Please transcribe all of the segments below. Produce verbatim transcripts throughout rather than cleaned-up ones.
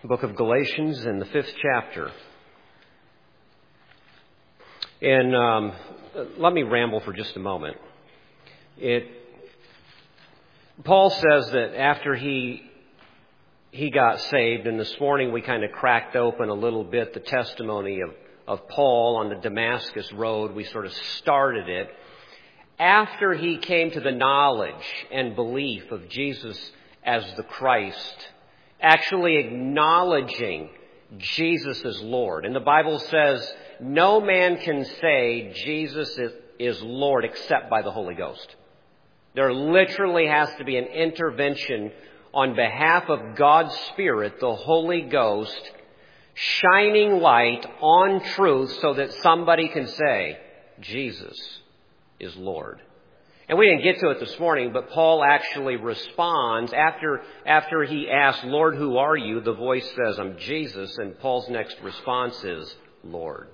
book of Galatians in the fifth chapter. And um, let me ramble for just a moment. It Paul says that after he he got saved, and this morning we kind of cracked open a little bit the testimony of, of Paul on the Damascus road. We sort of started it. After he came to the knowledge and belief of Jesus as the Christ, actually acknowledging Jesus as Lord. And the Bible says no man can say Jesus is, is Lord except by the Holy Ghost. There literally has to be an intervention on behalf of God's Spirit, the Holy Ghost, shining light on truth so that somebody can say Jesus is Lord. And we didn't get to it this morning, but Paul actually responds after, after he asks, Lord, who are you? The voice says, I'm Jesus. And Paul's next response is, Lord.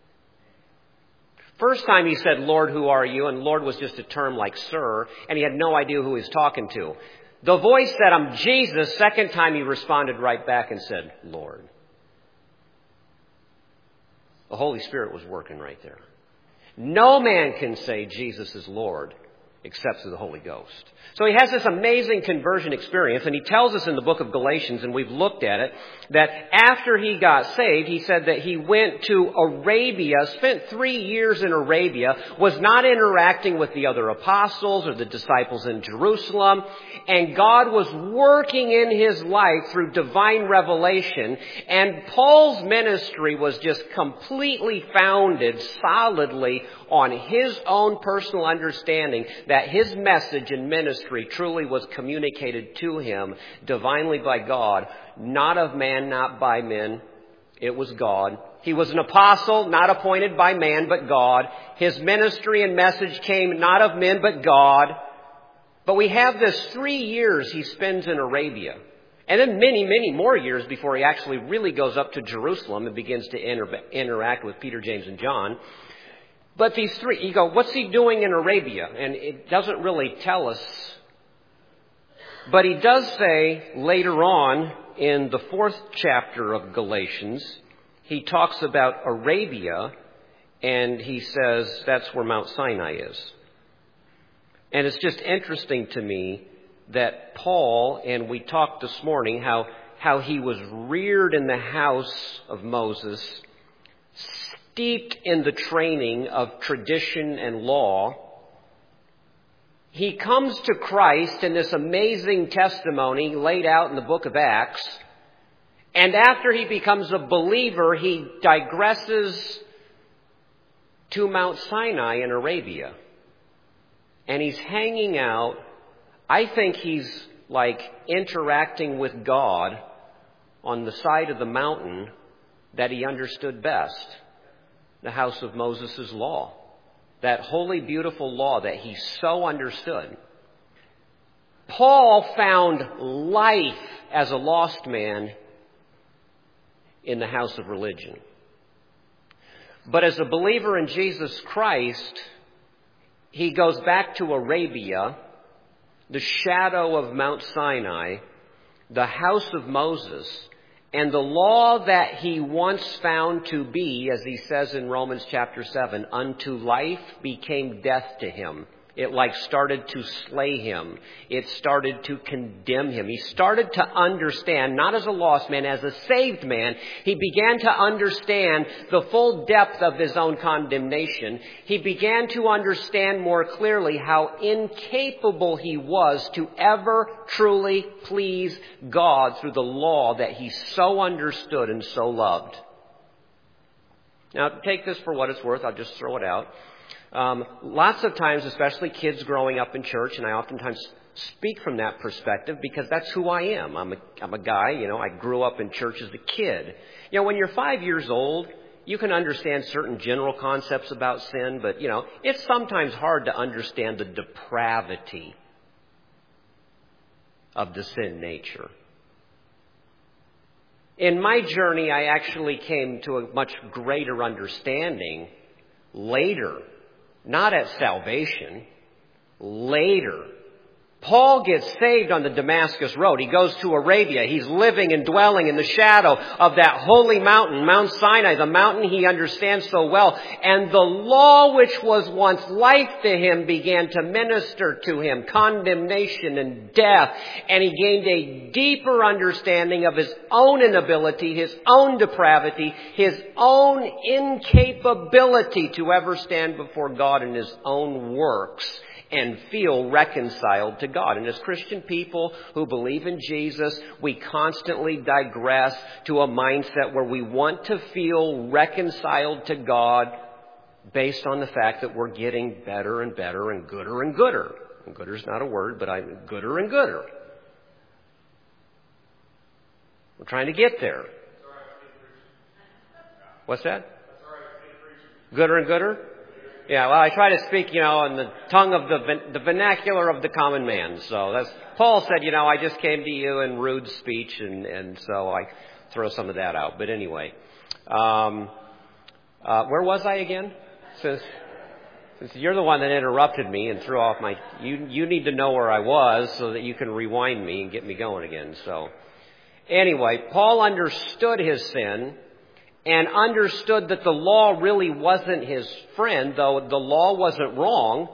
First time he said, Lord, who are you? And Lord was just a term like sir, and he had no idea who he was talking to. The voice said, I'm Jesus. Second time he responded right back and said, Lord. The Holy Spirit was working right there. No man can say Jesus is Lord except through the Holy Ghost. So he has this amazing conversion experience, and he tells us in the book of Galatians, and we've looked at it, that after he got saved, he said that he went to Arabia, spent three years in Arabia, was not interacting with the other apostles or the disciples in Jerusalem, and God was working in his life through divine revelation, and Paul's ministry was just completely founded solidly on his own personal understanding that his message and ministry truly was communicated to him divinely by God, not of man, not by men. It was God. He was an apostle, not appointed by man, but God. His ministry and message came not of men, but God. But we have this three years he spends in Arabia. And then many, many more years before he actually really goes up to Jerusalem and begins to inter- interact with Peter, James, and John. But these three, you go, what's he doing in Arabia? And it doesn't really tell us. But he does say later on in the fourth chapter of Galatians, he talks about Arabia, and he says that's where Mount Sinai is. And it's just interesting to me that Paul, and we talked this morning how, how he was reared in the house of Moses, steeped in the training of tradition and law. He comes to Christ in this amazing testimony laid out in the book of Acts. And after he becomes a believer, he digresses to Mount Sinai in Arabia. And he's hanging out. I think he's like interacting with God on the side of the mountain that he understood best. The house of Moses' law. That holy, beautiful law that he so understood. Paul found life as a lost man in the house of religion. But as a believer in Jesus Christ, he goes back to Arabia, the shadow of Mount Sinai, the house of Moses, and the law that he once found to be, as he says in Romans chapter seven, unto life became death to him. It like started to slay him. It started to condemn him. He started to understand, not as a lost man, as a saved man. He began to understand the full depth of his own condemnation. He began to understand more clearly how incapable he was to ever truly please God through the law that he so understood and so loved. Now, take this for what it's worth. I'll just throw it out. Um, lots of times, especially kids growing up in church, and I oftentimes speak from that perspective because that's who I am. I'm a, I'm a guy, you know, I grew up in church as a kid. You know, when you're five years old, you can understand certain general concepts about sin, but, you know, it's sometimes hard to understand the depravity of the sin nature. In my journey, I actually came to a much greater understanding later. Not at salvation, later. Paul gets saved on the Damascus Road. He goes to Arabia. He's living and dwelling in the shadow of that holy mountain, Mount Sinai, the mountain he understands so well. And the law which was once life to him began to minister to him, condemnation and death. And he gained a deeper understanding of his own inability, his own depravity, his own incapability to ever stand before God in his own works and feel reconciled to God. And as Christian people who believe in Jesus, we constantly digress to a mindset where we want to feel reconciled to God based on the fact that we're getting better and better and gooder and gooder. And gooder's not a word, but I'm gooder and gooder. We're trying to get there. What's that? Gooder and gooder? Yeah, well, I try to speak, you know, in the tongue of the the vernacular of the common man. So that's Paul said, you know, I just came to you in rude speech, and, and so I throw some of that out. But anyway, um, uh, where was I again? Since, since you're the one that interrupted me and threw off my, you you need to know where I was so that you can rewind me and get me going again. So anyway, Paul understood his sin and understood that the law really wasn't his friend, though the law wasn't wrong.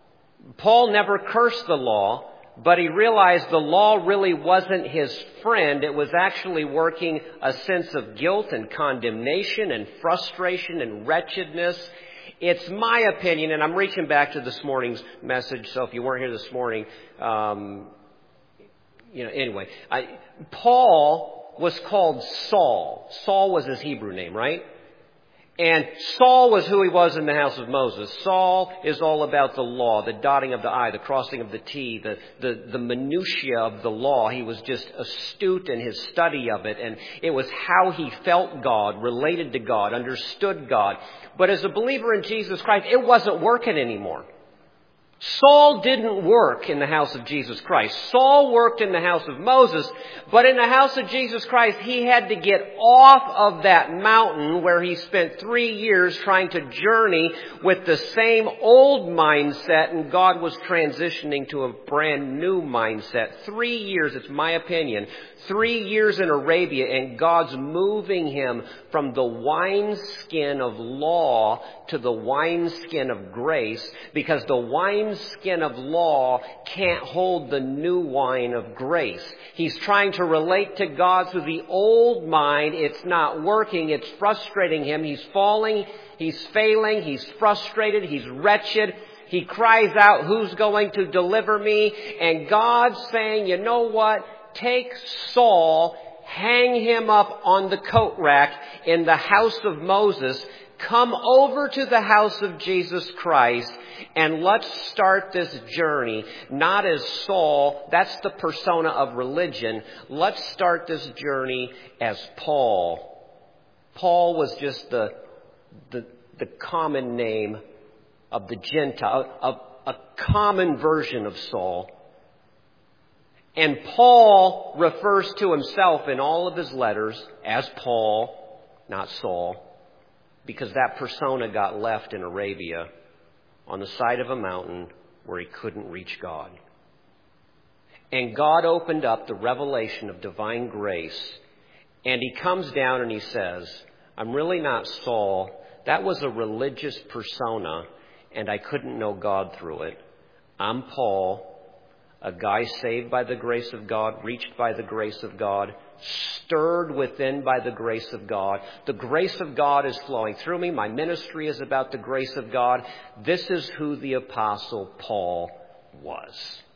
Paul never cursed the law, but he realized the law really wasn't his friend. It was actually working a sense of guilt and condemnation and frustration and wretchedness. It's my opinion, and I'm reaching back to this morning's message, so if you weren't here this morning, um, you know, anyway, I, Paul was called Saul. Saul was his Hebrew name, right? And Saul was who he was in the house of Moses. Saul is all about the law, the dotting of the I, the crossing of the T, the, the, the minutiae of the law. He was just astute in his study of it, and it was how he felt God, related to God, understood God. But as a believer in Jesus Christ, it wasn't working anymore. Saul didn't work in the house of Jesus Christ. Saul worked in the house of Moses, but in the house of Jesus Christ, he had to get off of that mountain where he spent three years trying to journey with the same old mindset, and God was transitioning to a brand new mindset. Three years, it's my opinion, three years in Arabia, and God's moving him from the wineskin of law to the wineskin of grace, because the wineskin of law can't hold the new wine of grace. He's trying to relate to God through the old mind. It's not working. It's frustrating him. He's falling. He's failing. He's frustrated. He's wretched. He cries out, "Who's going to deliver me?" And God's saying, you know what? Take Saul, hang him up on the coat rack in the house of Moses. Come over to the house of Jesus Christ, and let's start this journey, not as Saul, that's the persona of religion. Let's start this journey as Paul. Paul was just the, the, the common name of the Gentile, a, a common version of Saul. And Paul refers to himself in all of his letters as Paul, not Saul, because that persona got left in Arabia on the side of a mountain where he couldn't reach God. And God opened up the revelation of divine grace, and he comes down and he says, I'm really not Saul. That was a religious persona, and I couldn't know God through it. I'm Paul, a guy saved by the grace of God, reached by the grace of God, stirred within by the grace of God. The grace of God is flowing through me. My ministry is about the grace of God. This is who the Apostle Paul was.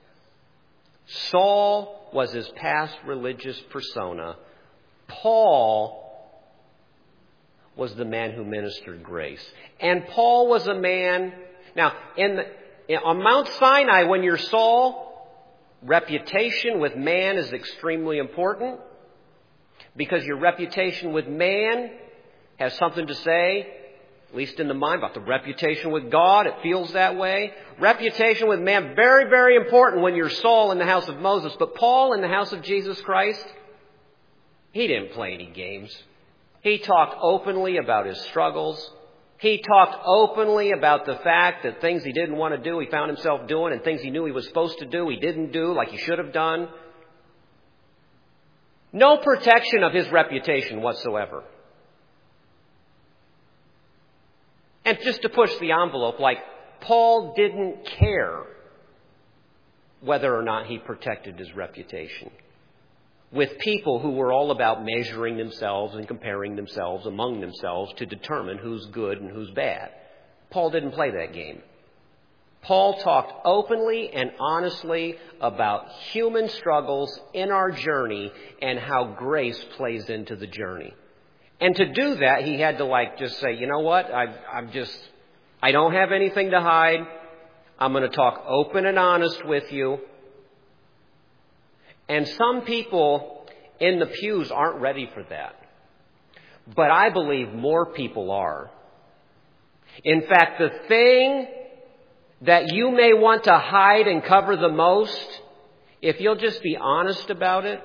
Saul was his past religious persona. Paul was the man who ministered grace. And Paul was a man... Now, in the, on Mount Sinai, when you're Saul, reputation with man is extremely important, because your reputation with man has something to say, at least in the mind, about the reputation with God. It feels that way. Reputation with man, very, very important when you're Saul in the house of Moses. But Paul in the house of Jesus Christ, he didn't play any games. He talked openly about his struggles. He talked openly about the fact that things he didn't want to do, he found himself doing, and things he knew he was supposed to do, he didn't do like he should have done. No protection of his reputation whatsoever. And just to push the envelope, like, Paul didn't care whether or not he protected his reputation with people who were all about measuring themselves and comparing themselves among themselves to determine who's good and who's bad. Paul didn't play that game. Paul talked openly and honestly about human struggles in our journey and how grace plays into the journey. And to do that, he had to like just say, you know what, I've, I'm just, I don't have anything to hide. I'm going to talk open and honest with you. And some people in the pews aren't ready for that. But I believe more people are. In fact, the thing that you may want to hide and cover the most, if you'll just be honest about it,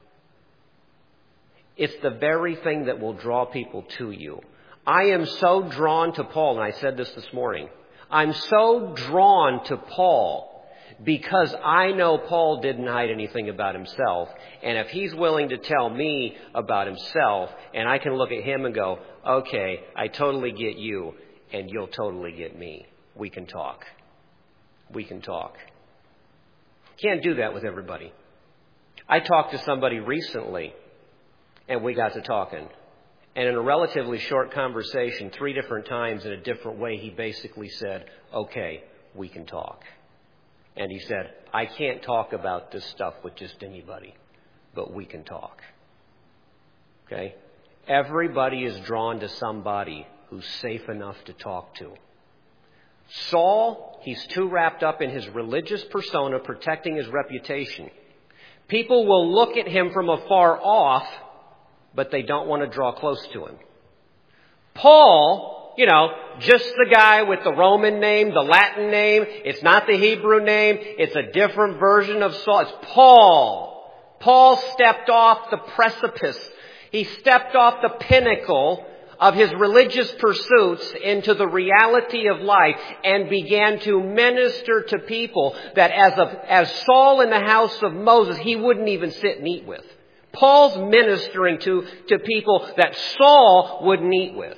it's the very thing that will draw people to you. I am so drawn to Paul, and I said this this morning. I'm so drawn to Paul because I know Paul didn't hide anything about himself. And if he's willing to tell me about himself, and I can look at him and go, okay, I totally get you, and you'll totally get me. We can talk. We can talk. Can't do that with everybody. I talked to somebody recently, and we got to talking. And in a relatively short conversation, three different times in a different way, he basically said, okay, we can talk. And he said, I can't talk about this stuff with just anybody, but we can talk. Okay? Everybody is drawn to somebody who's safe enough to talk to. Saul, he's too wrapped up in his religious persona, protecting his reputation. People will look at him from afar off, but they don't want to draw close to him. Paul, you know, just the guy with the Roman name, the Latin name. It's not the Hebrew name. It's a different version of Saul. It's Paul. Paul stepped off the precipice. He stepped off the pinnacle of his religious pursuits into the reality of life and began to minister to people that as a, as Saul in the house of Moses, he wouldn't even sit and eat with. Paul's ministering to, to people that Saul wouldn't eat with.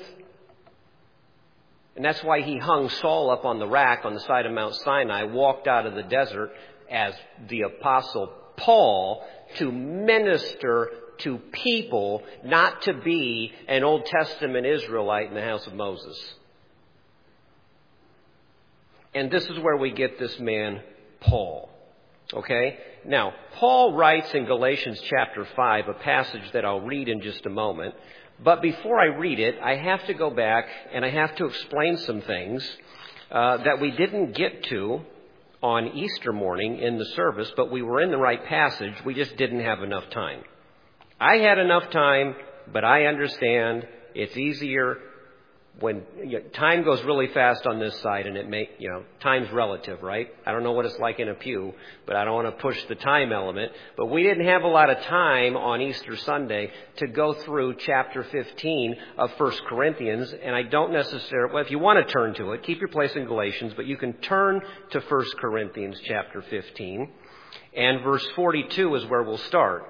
And that's why he hung Saul up on the rack on the side of Mount Sinai, walked out of the desert as the apostle Paul to minister to people, not to be an Old Testament Israelite in the house of Moses. And this is where we get this man, Paul. Okay? Now, Paul writes in Galatians chapter five, a passage that I'll read in just a moment. But before I read it, I have to go back and I have to explain some things uh, that we didn't get to on Easter morning in the service, but we were in the right passage. We just didn't have enough time. I had enough time, but I understand it's easier when you know, time goes really fast on this side, and it may, you know, time's relative, right? I don't know what it's like in a pew, but I don't want to push the time element. But we didn't have a lot of time on Easter Sunday to go through chapter fifteen of First Corinthians, and I don't necessarily, well, if you want to turn to it, keep your place in Galatians, but you can turn to First Corinthians chapter fifteen, and verse forty-two is where we'll start.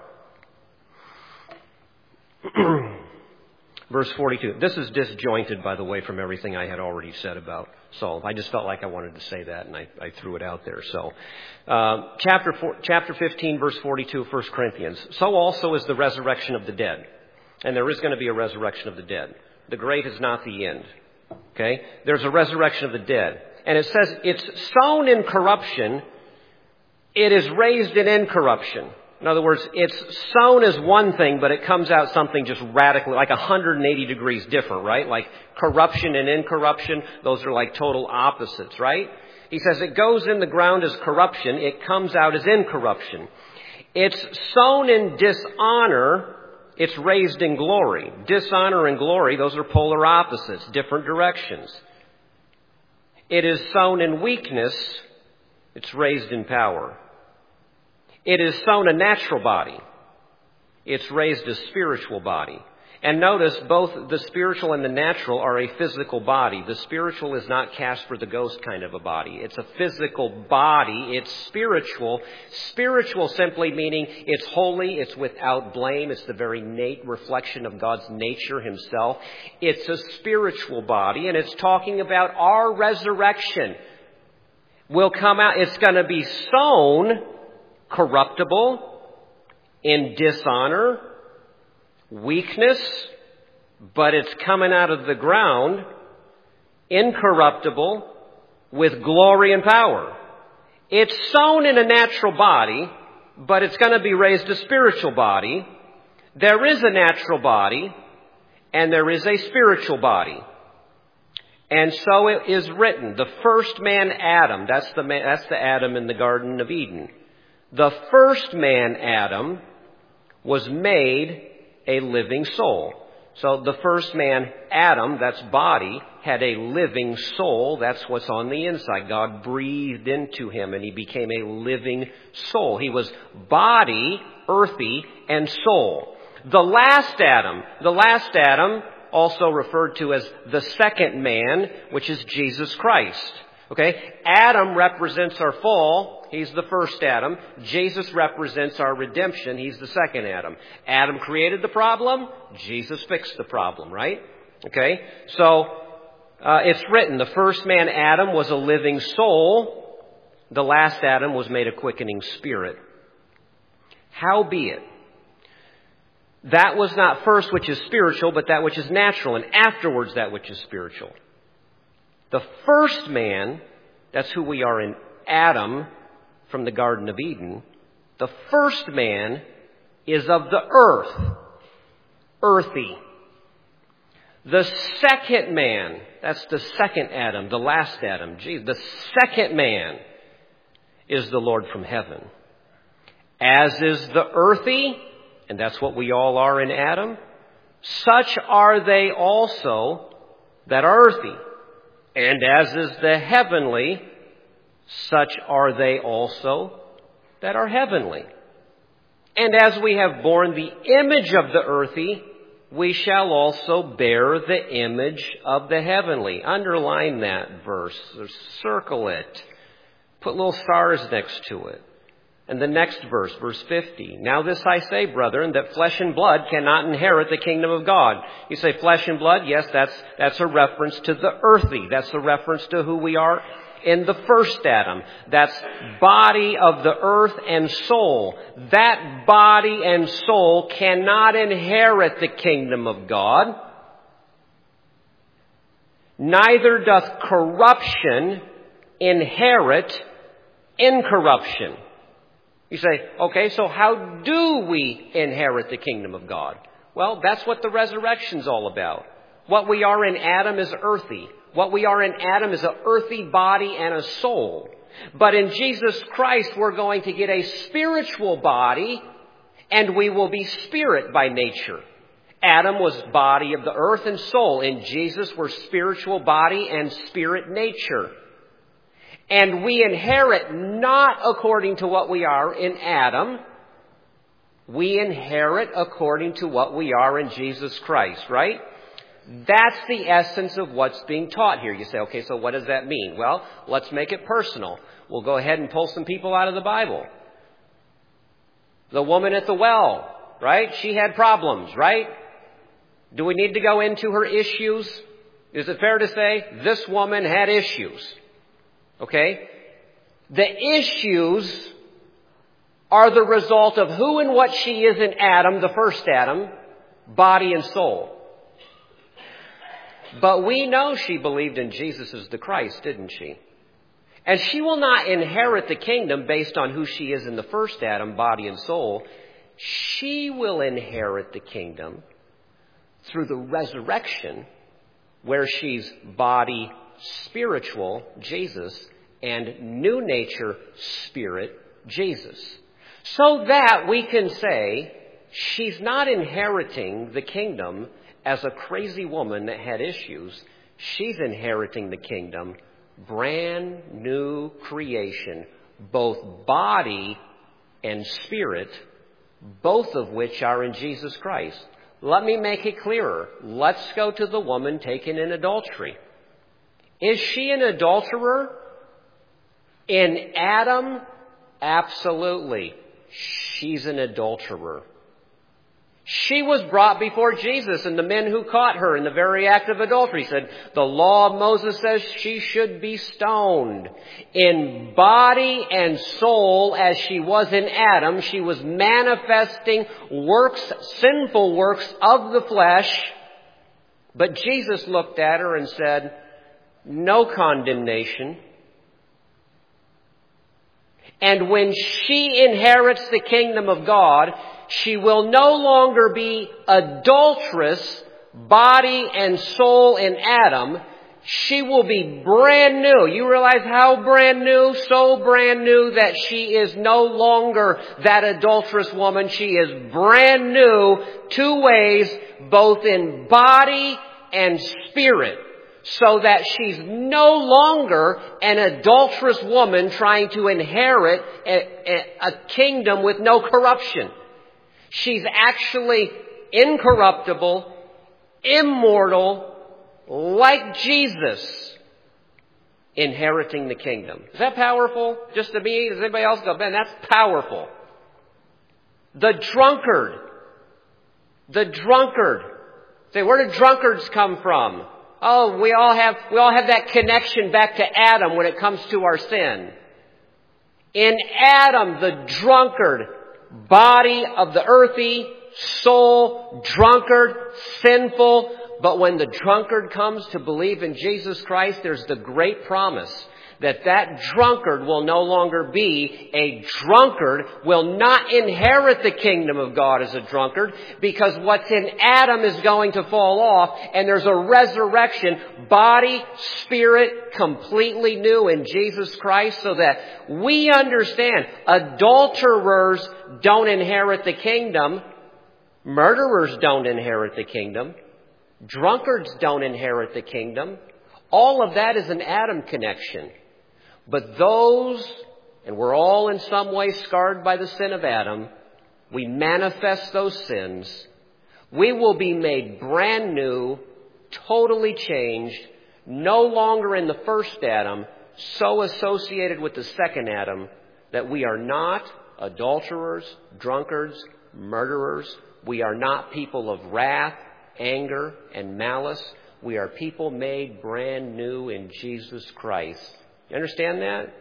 Verse forty-two. This is disjointed, by the way, from everything I had already said about Saul. I just felt like I wanted to say that, and I, I threw it out there. So, uh, chapter four, chapter fifteen, verse forty-two of First Corinthians. So also is the resurrection of the dead. And there is going to be a resurrection of the dead. The grave is not the end. Okay? There's a resurrection of the dead. And it says it's sown in corruption. It is raised in incorruption. In other words, it's sown as one thing, but it comes out something just radically, like one hundred eighty degrees different, right? Like corruption and incorruption, those are like total opposites, right? He says it goes in the ground as corruption, it comes out as incorruption. It's sown in dishonor, it's raised in glory. Dishonor and glory, those are polar opposites, different directions. It is sown in weakness, it's raised in power. It is sown a natural body. It's raised a spiritual body. And notice both the spiritual and the natural are a physical body. The spiritual is not Casper the Ghost kind of a body. It's a physical body. It's spiritual. Spiritual simply meaning it's holy, it's without blame, it's the very innate reflection of God's nature himself. It's a spiritual body, and it's talking about our resurrection. Will come out, it's going to be sown corruptible, in dishonor, weakness, but it's coming out of the ground incorruptible with glory and power. It's sown in a natural body, but it's going to be raised a spiritual body. There is a natural body, and there is a spiritual body. And so it is written, the first man, Adam, that's the man, that's the Adam in the Garden of Eden. The first man, Adam, was made a living soul. So the first man, Adam, that's body, had a living soul. That's what's on the inside. God breathed into him and he became a living soul. He was body, earthy, and soul. The last Adam, the last Adam, also referred to as the second man, which is Jesus Christ. Okay? Adam represents our fall. He's the first Adam. Jesus represents our redemption. He's the second Adam. Adam created the problem. Jesus fixed the problem, right? Okay? So, uh, it's written, the first man, Adam, was a living soul. The last Adam was made a quickening spirit. Howbeit, that was not first which is spiritual, but that which is natural, and afterwards that which is spiritual. The first man, that's who we are in Adam from the Garden of Eden. The first man is of the earth, earthy. The second man, that's the second Adam, the last Adam. Jesus, the second man is the Lord from heaven. As is the earthy, and that's what we all are in Adam, such are they also that are earthy. And as is the heavenly, such are they also that are heavenly. And as we have borne the image of the earthy, we shall also bear the image of the heavenly. Underline that verse, or circle it. Put little stars next to it. And the next verse, verse fifty. Now this I say, brethren, that flesh and blood cannot inherit the kingdom of God. You say flesh and blood? Yes, that's, that's a reference to the earthy. That's a reference to who we are in the first Adam. That's body of the earth and soul. That body and soul cannot inherit the kingdom of God. Neither doth corruption inherit incorruption. You say, okay, so how do we inherit the kingdom of God? Well, that's what the resurrection's all about. What we are in Adam is earthy. What we are in Adam is an earthy body and a soul. But in Jesus Christ, we're going to get a spiritual body, and we will be spirit by nature. Adam was body of the earth and soul. In Jesus, we're spiritual body and spirit nature. And we inherit not according to what we are in Adam. We inherit according to what we are in Jesus Christ, right? That's the essence of what's being taught here. You say, okay, so what does that mean? Well, let's make it personal. We'll go ahead and pull some people out of the Bible. The woman at the well, right? She had problems, right? Do we need to go into her issues? Is it fair to say this woman had issues? Okay? The issues are the result of who and what she is in Adam, the first Adam, body and soul. But we know she believed in Jesus as the Christ, didn't she? And she will not inherit the kingdom based on who she is in the first Adam, body and soul. She will inherit the kingdom through the resurrection, where she's body spiritual, Jesus, and new nature spirit, Jesus. So that we can say she's not inheriting the kingdom as a crazy woman that had issues. She's inheriting the kingdom, brand new creation, both body and spirit, both of which are in Jesus Christ. Let me make it clearer. Let's go to the woman taken in adultery. Is she an adulterer? In Adam, absolutely. She's an adulterer. She was brought before Jesus, and the men who caught her in the very act of adultery said, the law of Moses says she should be stoned. In body and soul, as she was in Adam, she was manifesting works, sinful works of the flesh. But Jesus looked at her and said, no condemnation. And when she inherits the kingdom of God, she will no longer be adulteress, body and soul in Adam. She will be brand new. You realize how brand new? So brand new that she is no longer that adulterous woman. She is brand new two ways, both in body and spirit. So that she's no longer an adulterous woman trying to inherit a, a, a kingdom with no corruption. She's actually incorruptible, immortal, like Jesus, inheriting the kingdom. Is that powerful? Just to me? Does anybody else go, Ben, that's powerful. The drunkard. The drunkard. Say, where do drunkards come from? Oh, we all have, we all have that connection back to Adam when it comes to our sin. In Adam, the drunkard, body of the earthy, soul, drunkard, sinful. But when the drunkard comes to believe in Jesus Christ, there's the great promise that that drunkard will no longer be a drunkard, will not inherit the kingdom of God as a drunkard, because what's in Adam is going to fall off, and there's a resurrection, body, spirit, completely new in Jesus Christ, so that we understand adulterers don't inherit the kingdom, murderers don't inherit the kingdom, drunkards don't inherit the kingdom. All of that is an Adam connection. But those, and we're all in some way scarred by the sin of Adam, we manifest those sins. We will be made brand new, totally changed, no longer in the first Adam, so associated with the second Adam that we are not adulterers, drunkards, murderers. We are not people of wrath, anger, and malice. We are people made brand new in Jesus Christ. You understand that?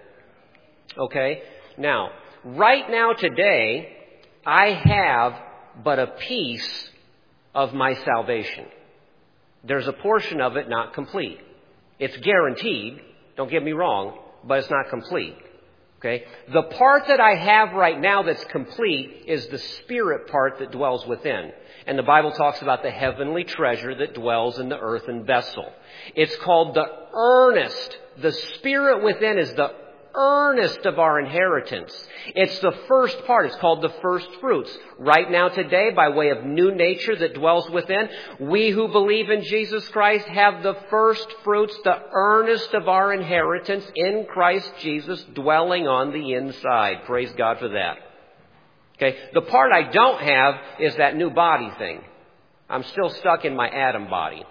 Okay. Now, right now today, I have but a piece of my salvation. There's a portion of it not complete. It's guaranteed, don't get me wrong, but it's not complete. Okay? The part that I have right now that's complete is the spirit part that dwells within. And the Bible talks about the heavenly treasure that dwells in the earthen vessel. It's called the earnest. The spirit within is the earnest of our inheritance. It's the first part. It's called the first fruits. Right now today, by way of new nature that dwells within, we who believe in Jesus Christ have the first fruits, the earnest of our inheritance in Christ Jesus dwelling on the inside. Praise God for that. Okay, the part I don't have is that new body thing. I'm still stuck in my Adam body.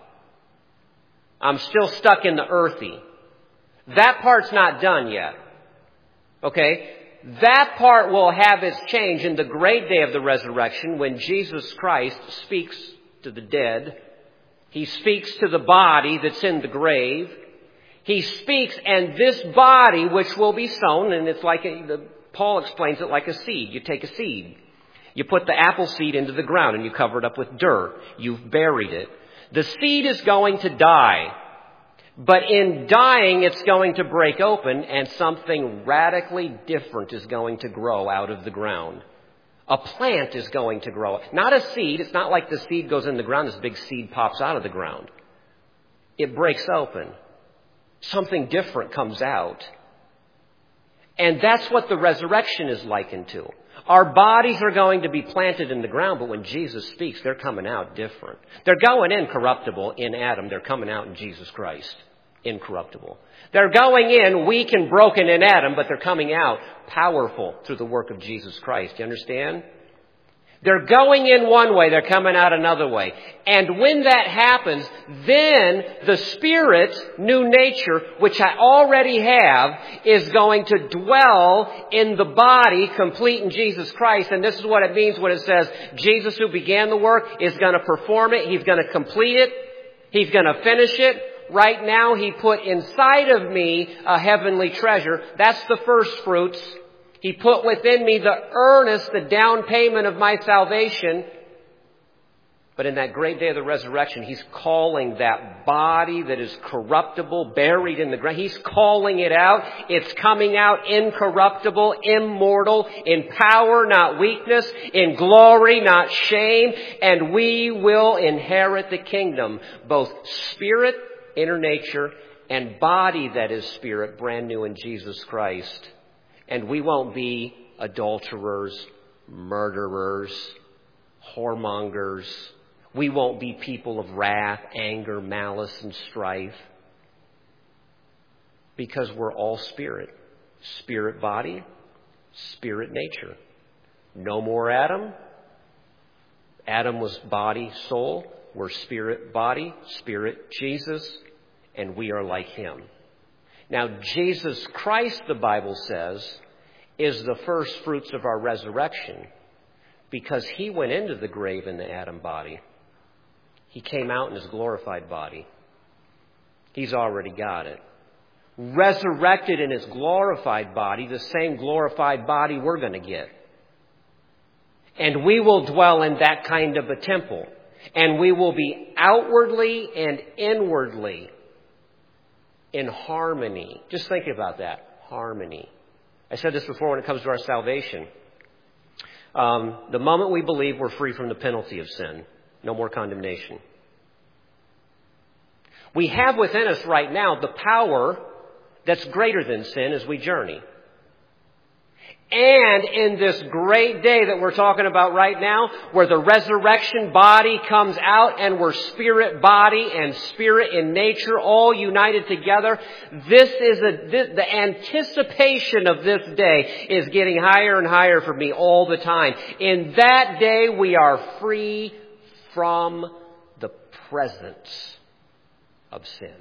I'm still stuck in the earthy. That part's not done yet. Okay? That part will have its change in the great day of the resurrection when Jesus Christ speaks to the dead. He speaks to the body that's in the grave. He speaks, and this body, which will be sown, and it's like a, the, Paul explains it like a seed. You take a seed. You put the apple seed into the ground and you cover it up with dirt. You've buried it. The seed is going to die. But in dying, it's going to break open and something radically different is going to grow out of the ground. A plant is going to grow. Not a seed. It's not like the seed goes in the ground, this big seed pops out of the ground. It breaks open. Something different comes out. And that's what the resurrection is likened to. Our bodies are going to be planted in the ground, but when Jesus speaks, they're coming out different. They're going in corruptible in Adam. They're coming out in Jesus Christ, incorruptible. They're going in weak and broken in Adam, but they're coming out powerful through the work of Jesus Christ. You understand? They're going in one way, they're coming out another way. And when that happens, then the Spirit, new nature, which I already have, is going to dwell in the body, complete in Jesus Christ. And this is what it means when it says, Jesus who began the work is going to perform it, He's going to complete it, He's going to finish it. Right now, He put inside of me a heavenly treasure. That's the first fruits. He put within me the earnest, the down payment of my salvation. But in that great day of the resurrection, He's calling that body that is corruptible, buried in the ground. He's calling it out. It's coming out incorruptible, immortal, in power, not weakness, in glory, not shame. And we will inherit the kingdom, both spirit, inner nature, and body that is spirit, brand new in Jesus Christ. And we won't be adulterers, murderers, whoremongers. We won't be people of wrath, anger, malice, and strife. Because we're all spirit. Spirit body, spirit nature. No more Adam. Adam was body, soul. We're spirit, body, spirit, Jesus. And we are like Him. Now, Jesus Christ, the Bible says, is the first fruits of our resurrection because He went into the grave in the Adam body. He came out in His glorified body. He's already got it. Resurrected in His glorified body, the same glorified body we're going to get. And we will dwell in that kind of a temple. And we will be outwardly and inwardly in harmony. Just think about that. Harmony. I said this before when it comes to our salvation. Um, the moment we believe, we're free from the penalty of sin. No more condemnation. We have within us right now the power that's greater than sin as we journey. And in this great day that we're talking about right now, where the resurrection body comes out and we're spirit body and spirit in nature all united together, this is a, this, the anticipation of this day is getting higher and higher for me all the time. In that day, we are free from the presence of sin.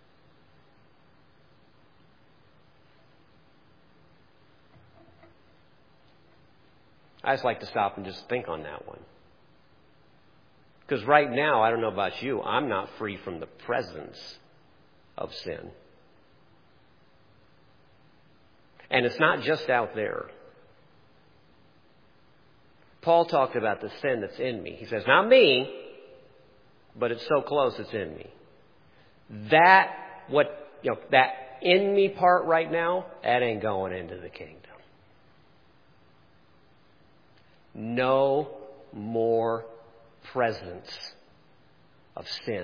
I just like to stop and just think on that one. Because right now, I don't know about you, I'm not free from the presence of sin. And it's not just out there. Paul talked about the sin that's in me. He says, not me, but it's so close it's in me. That, what, you know, that in me part right now, that ain't going into the kingdom. No more presence of sin.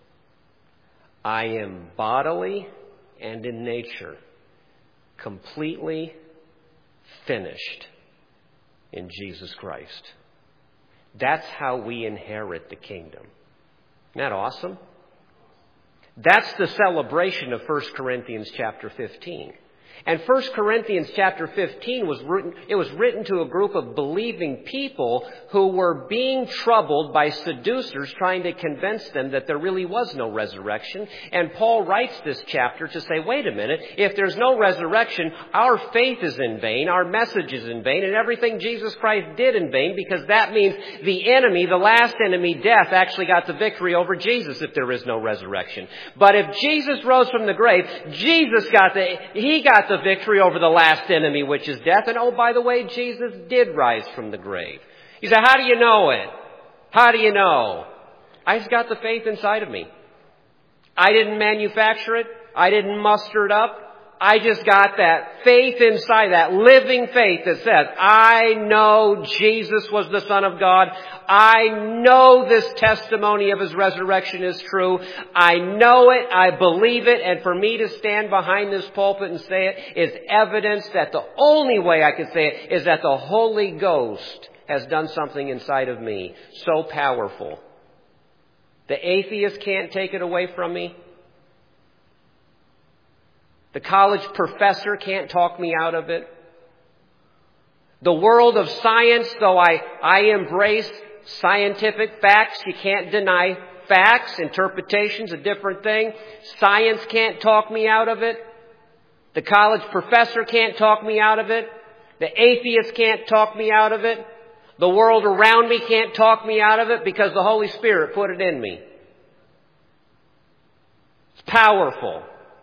I am bodily and in nature completely finished in Jesus Christ. That's how we inherit the kingdom. Isn't that awesome? That's the celebration of First Corinthians chapter fifteen. And First Corinthians chapter fifteen was written, it was written to a group of believing people who were being troubled by seducers trying to convince them that there really was no resurrection. And Paul writes this chapter to say, wait a minute, if there's no resurrection, our faith is in vain, our message is in vain, and everything Jesus Christ did in vain, because that means the enemy, the last enemy, death, actually got the victory over Jesus if there is no resurrection. But if Jesus rose from the grave, Jesus got the, He got the victory over the last enemy, which is death. And oh, by the way, Jesus did rise from the grave. You say, how do you know it? How do you know? I just got the faith inside of me. I didn't manufacture it. I didn't muster it up. I just got that faith inside, that living faith that says, I know Jesus was the Son of God. I know this testimony of His resurrection is true. I know it. I believe it. And for me to stand behind this pulpit and say it is evidence that the only way I can say it is that the Holy Ghost has done something inside of me so powerful. The atheist can't take it away from me. The college professor can't talk me out of it. The world of science, though I, I embrace scientific facts, you can't deny facts. Interpretation's a different thing. Science can't talk me out of it. The college professor can't talk me out of it. The atheist can't talk me out of it. The world around me can't talk me out of it because the Holy Spirit put it in me. It's powerful.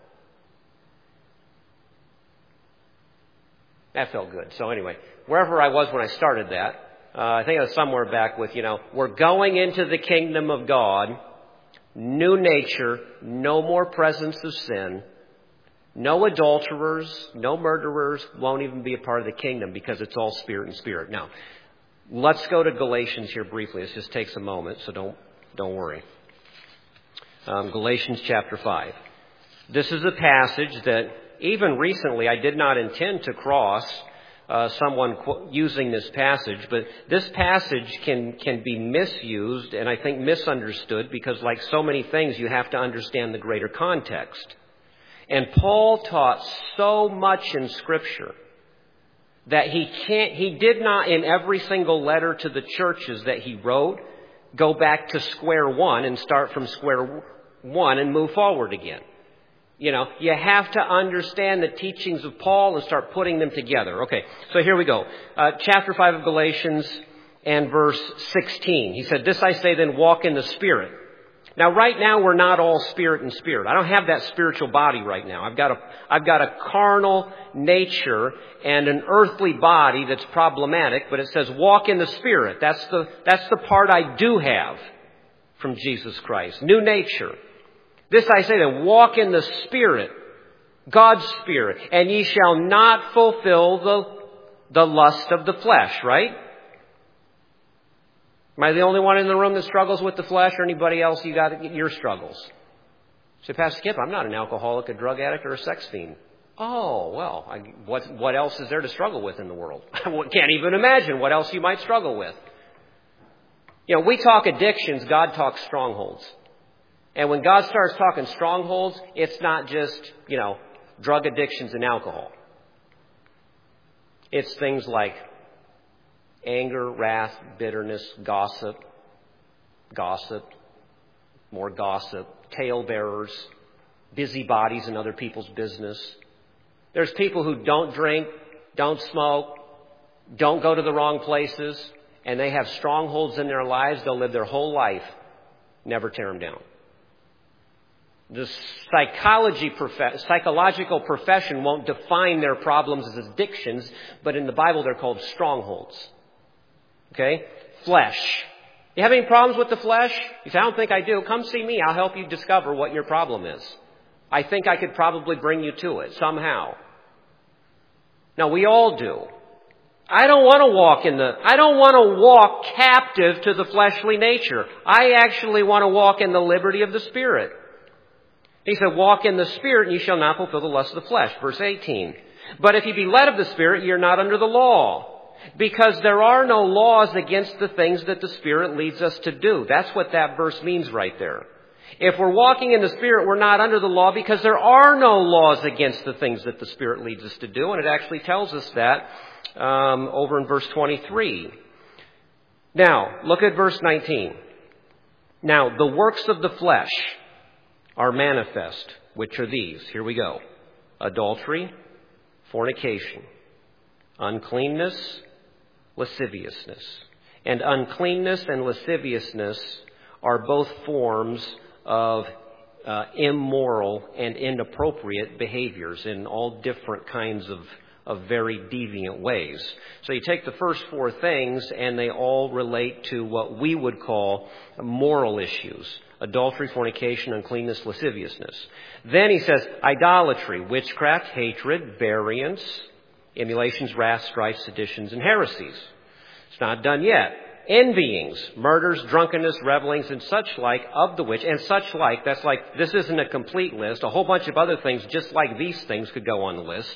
That felt good. So anyway, wherever I was when I started that, uh, I think I was somewhere back with, you know, we're going into the kingdom of God, new nature, no more presence of sin, no adulterers, no murderers won't even be a part of the kingdom because it's all spirit and spirit. Now, let's go to Galatians here briefly. This just takes a moment, so don't don't worry. Um, Galatians chapter five. This is a passage that even recently I did not intend to cross uh, someone qu- using this passage, but this passage can can be misused and I think misunderstood because, like so many things, you have to understand the greater context. And Paul taught so much in Scripture that he can't, he did not in every single letter to the churches that he wrote go back to square one and start from square one and move forward again. You know, you have to understand the teachings of Paul and start putting them together. Okay, so here we go. Uh, chapter five of Galatians and verse sixteen. He said, "This I say then, walk in the Spirit." Now, right now, we're not all spirit and spirit. I don't have that spiritual body right now. I've got a, I've got a carnal nature and an earthly body that's problematic, but it says walk in the Spirit. That's the, that's the part I do have from Jesus Christ. New nature. This I say then, walk in the Spirit, God's Spirit, and ye shall not fulfill the, the lust of the flesh, right? Am I the only one in the room that struggles with the flesh, or anybody else you got your struggles? Say, Pastor Skip, I'm not an alcoholic, a drug addict, or a sex fiend. Oh, well, I, what, what else is there to struggle with in the world? I can't even imagine what else you might struggle with. You know, we talk addictions, God talks strongholds. And when God starts talking strongholds, it's not just, you know, drug addictions and alcohol. It's things like anger, wrath, bitterness, gossip, gossip, more gossip, talebearers, busybodies in other people's business. There's people who don't drink, don't smoke, don't go to the wrong places, and they have strongholds in their lives. They'll live their whole life, never tear them down. The psychology prof- psychological profession won't define their problems as addictions, but in the Bible they're called strongholds. Okay? Flesh. You have any problems with the flesh? If I don't think I do, come see me. I'll help you discover what your problem is. I think I could probably bring you to it somehow. Now, we all do. I don't want to walk in the, I don't want to walk captive to the fleshly nature. I actually want to walk in the liberty of the Spirit. He said, walk in the Spirit and you shall not fulfill the lust of the flesh. Verse eighteen. But if you be led of the Spirit, you're not under the law. Because there are no laws against the things that the Spirit leads us to do. That's what that verse means right there. If we're walking in the Spirit, we're not under the law because there are no laws against the things that the Spirit leads us to do. And it actually tells us that um, over in verse twenty-three. Now, look at verse nineteen. Now, the works of the flesh are manifest, which are these. Here we go. Adultery, fornication, uncleanness, lasciviousness. And uncleanness and lasciviousness are both forms of uh, immoral and inappropriate behaviors in all different kinds of, of very deviant ways. So you take the first four things and they all relate to what we would call moral issues. Adultery, fornication, uncleanness, lasciviousness. Then he says idolatry, witchcraft, hatred, variance, emulations, wrath, strife, seditions, and heresies. It's not done yet. Envyings, murders, drunkenness, revelings, and such like of the which, and such like, that's like, this isn't a complete list. A whole bunch of other things just like these things could go on the list.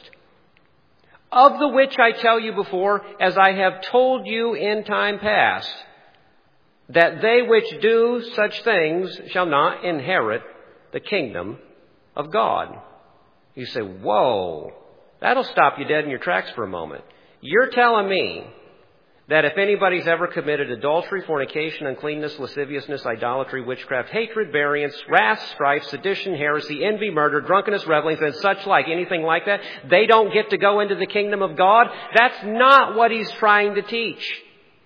Of the which I tell you before, as I have told you in time past, that they which do such things shall not inherit the kingdom of God. You say, whoa, that'll stop you dead in your tracks for a moment. You're telling me that if anybody's ever committed adultery, fornication, uncleanness, lasciviousness, idolatry, witchcraft, hatred, variance, wrath, strife, sedition, heresy, envy, murder, drunkenness, revelings, and such like, anything like that, they don't get to go into the kingdom of God? That's not what he's trying to teach.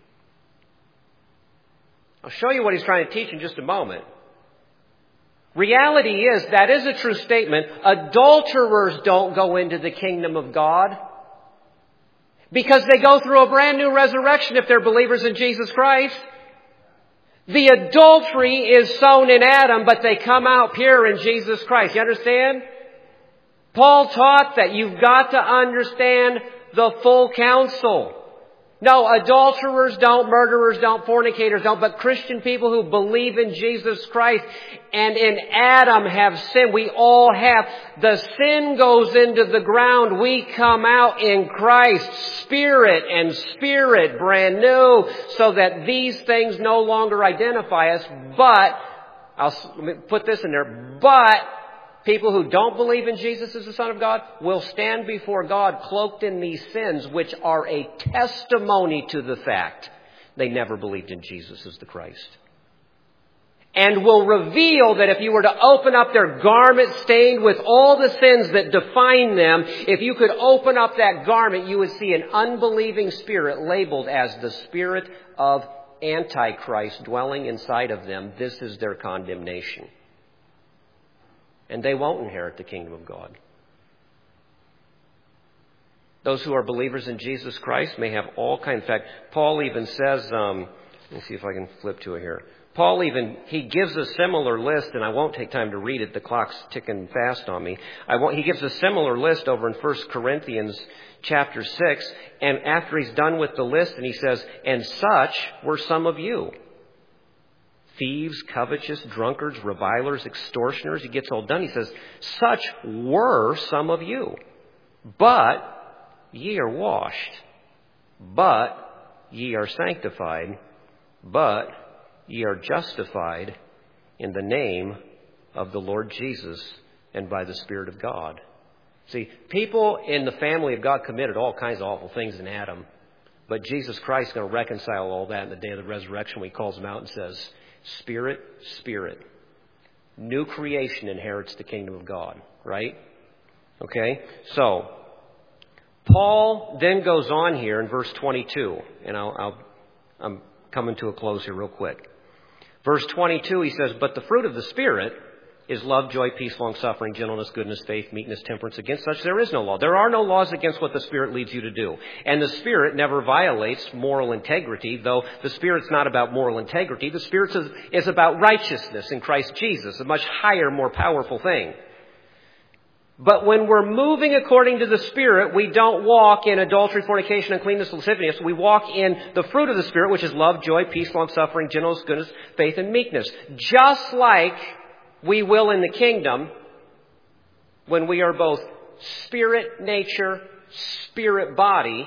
I'll show you what he's trying to teach in just a moment. Reality is, that is a true statement. Adulterers don't go into the kingdom of God, because they go through a brand new resurrection if they're believers in Jesus Christ. The adultery is sown in Adam, but they come out pure in Jesus Christ. You understand? Paul taught that you've got to understand the full counsel. No, adulterers don't, murderers don't, fornicators don't, but Christian people who believe in Jesus Christ and in Adam have sin. We all have. The sin goes into the ground. We come out in Christ, spirit and spirit, brand new, so that these things no longer identify us. But, I'll let me put this in there, but people who don't believe in Jesus as the Son of God will stand before God cloaked in these sins, which are a testimony to the fact they never believed in Jesus as the Christ. And will reveal that if you were to open up their garment stained with all the sins that define them, if you could open up that garment, you would see an unbelieving spirit labeled as the spirit of Antichrist dwelling inside of them. This is their condemnation. And they won't inherit the kingdom of God. Those who are believers in Jesus Christ may have all kinds. In fact, Paul even says, um, let me see if I can flip to it here. Paul even, he gives a similar list, and I won't take time to read it. The clock's ticking fast on me. I won't, he gives a similar list over in First Corinthians chapter six. And after he's done with the list, and he says, and such were some of you. Thieves, covetous, drunkards, revilers, extortioners. He gets all done. He says, such were some of you. But ye are washed. But ye are sanctified. But ye are justified in the name of the Lord Jesus and by the Spirit of God. See, people in the family of God committed all kinds of awful things in Adam. But Jesus Christ is going to reconcile all that in the day of the resurrection when he calls them out and says, Spirit, Spirit. New creation inherits the kingdom of God, right? Okay? So, Paul then goes on here in verse twenty-two. And I'll, I'll, I'm coming to a close here real quick. Verse twenty-two, he says, but the fruit of the Spirit is love, joy, peace, long-suffering, gentleness, goodness, faith, meekness, temperance. Against such there is no law. There are no laws against what the Spirit leads you to do. And the Spirit never violates moral integrity, though the Spirit's not about moral integrity. The Spirit is, is about righteousness in Christ Jesus, a much higher, more powerful thing. But when we're moving according to the Spirit, we don't walk in adultery, fornication, uncleanness, lasciviousness. We walk in the fruit of the Spirit, which is love, joy, peace, long-suffering, gentleness, goodness, faith, and meekness. Just like we will in the kingdom when we are both spirit nature, spirit body,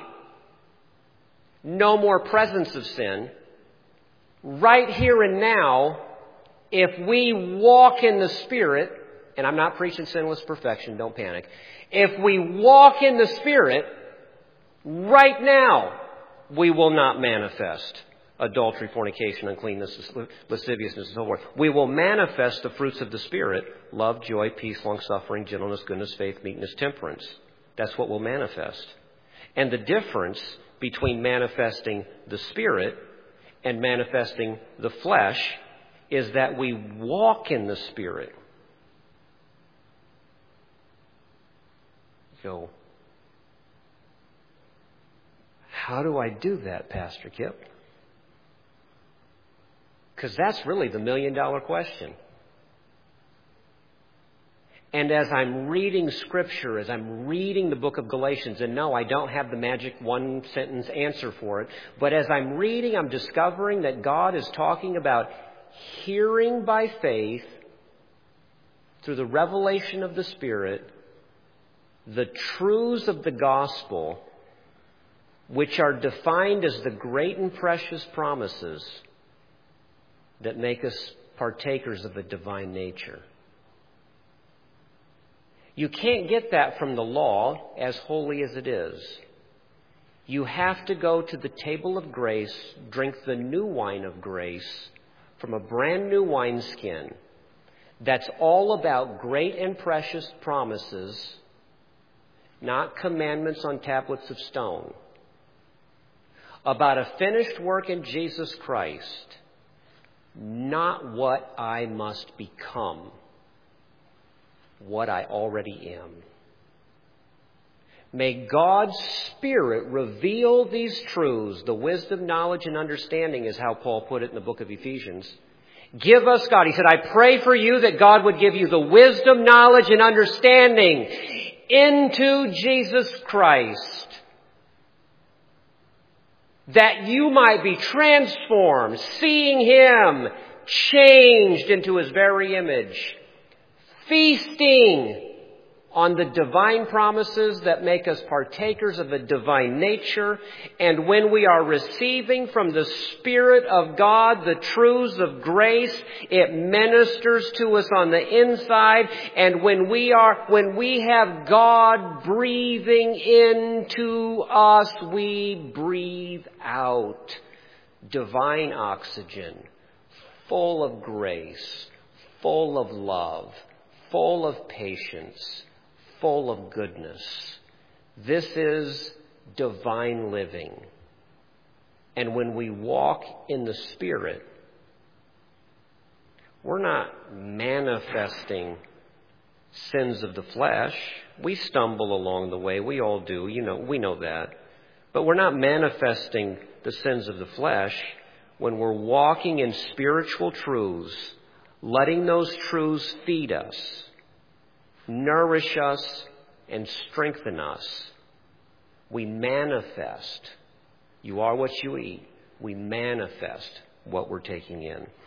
no more presence of sin. Right here and now, if we walk in the Spirit, and I'm not preaching sinless perfection, don't panic. If we walk in the Spirit, right now, we will not manifest adultery, fornication, uncleanness, lasciviousness, and so forth. We will manifest the fruits of the Spirit: love, joy, peace, long-suffering, gentleness, goodness, faith, meekness, temperance. That's what will manifest. And the difference between manifesting the Spirit and manifesting the flesh is that we walk in the Spirit. So, how do I do that, Pastor Kip? Because that's really the million dollar question. And as I'm reading Scripture, as I'm reading the book of Galatians, and no, I don't have the magic one sentence answer for it, but as I'm reading, I'm discovering that God is talking about hearing by faith through the revelation of the Spirit the truths of the gospel, which are defined as the great and precious promises that make us partakers of the divine nature. You can't get that from the law, as holy as it is. You have to go to the table of grace, drink the new wine of grace from a brand new wineskin that's all about great and precious promises, not commandments on tablets of stone. About a finished work in Jesus Christ, not what I must become, what I already am. May God's Spirit reveal these truths. The wisdom, knowledge, and understanding is how Paul put it in the book of Ephesians. Give us God. He said, I pray for you that God would give you the wisdom, knowledge, and understanding into Jesus Christ, that you might be transformed, seeing Him changed into His very image, feasting on the divine promises that make us partakers of a divine nature. And when we are receiving from the Spirit of God the truths of grace, it ministers to us on the inside. And when we are, when we have God breathing into us, we breathe out divine oxygen, full of grace, full of love, full of patience, full of goodness. This is divine living. And when we walk in the Spirit, we're not manifesting sins of the flesh. We stumble along the way. We all do. You know, we know that. But we're not manifesting the sins of the flesh when we're walking in spiritual truths, letting those truths feed us, nourish us, and strengthen us. We manifest. You are what you eat. We manifest what we're taking in.